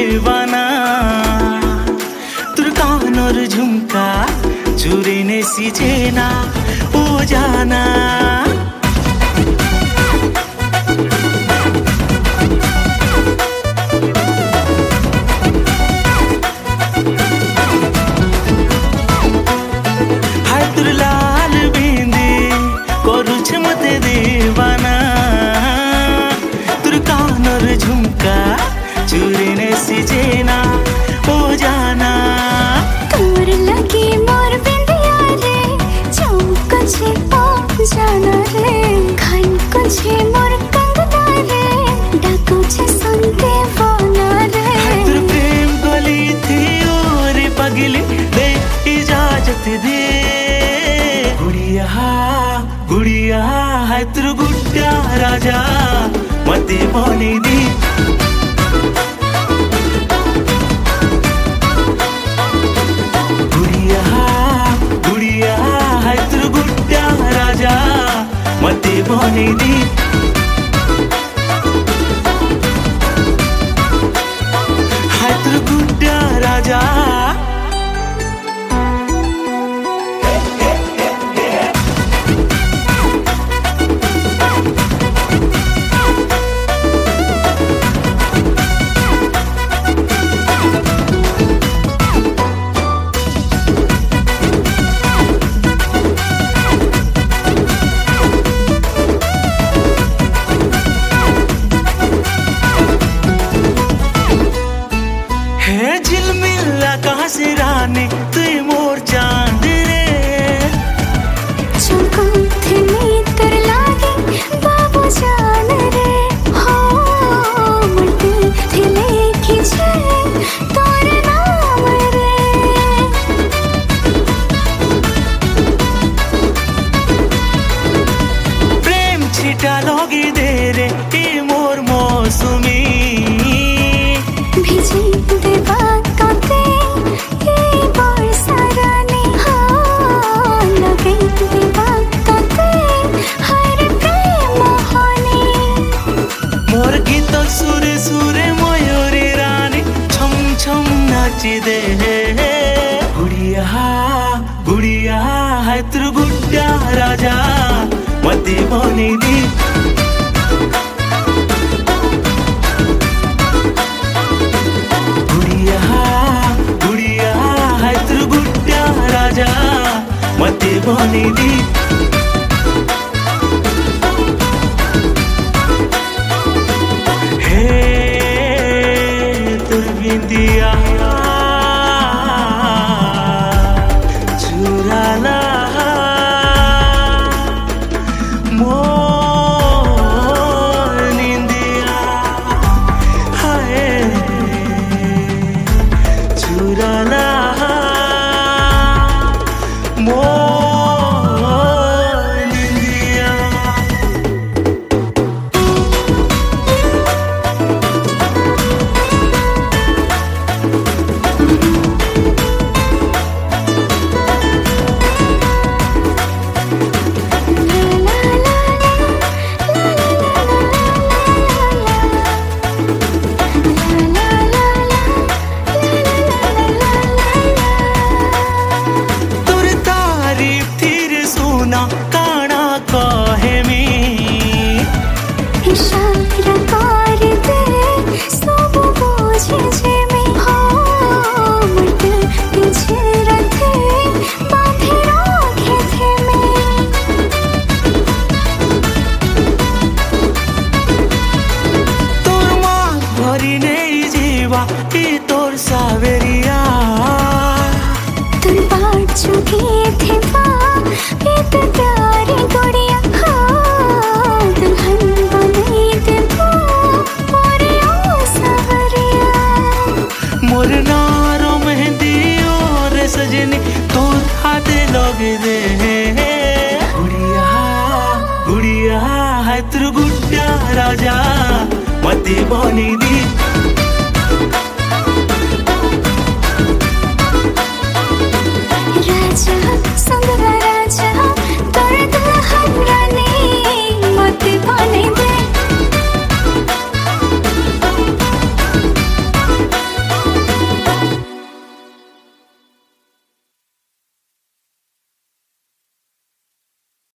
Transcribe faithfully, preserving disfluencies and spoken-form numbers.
देवाना তোর কানর ঝুমকা চুরে নেছি চেনা ও জানা হায় তোর লাল বিন্দি করুছে মতে দেবানা তোর কানর ঝুমকা চুরে নেছি চেনা ও জানা তোর লাগে মোর বিন্দিয়া রে চমকছে ও জানা রে খান কছে মোর कंगना रे डाकुছে सुनते वाला रे তোর প্রেম গলি থी और पगली दे इजाजत दे गुड़िया गुड़िया है তোর गुड्डा राजा मते बने दी गुड़िया गुड़िया है তোর गुड्डा राजा मते बने दी है তোর गुड्डा राजा से रानी तू मोर चांद रे चमकते नीतर लागे बाबू जान रे हो मरते थे लेखी छे तोर नाम रे प्रेम छिटा लोगी दे रे ए मोर मौसमी भिजी देवा काते सुरे सुरे मयूरी रानी छम छम नाची दे गुड़िया गुड़िया है তোর गुड्डा राजा मते बने दी गुड़िया गुड़िया है তোর गुड्डा राजा मते बने दी बिंदिया चुराला मोर निंदिया हाय चुराला मोर निंदिया काना कहे में इशारा कर दे सब बोझे जे में हो मरते पीछे रखे बांधे रखे थे में तोर माँ भरी नहीं जीवा ई तोर सावरिया तुम बात चुके थे तो प्यारी गुड़िया हो दुल्हन बने देखो मोरे ओ सवरिया मोर नारो मेहंदी और सजनी तोर हाथे लगे दे गुड़िया गुड़िया है তোর गुड्डा राजा मते बने दी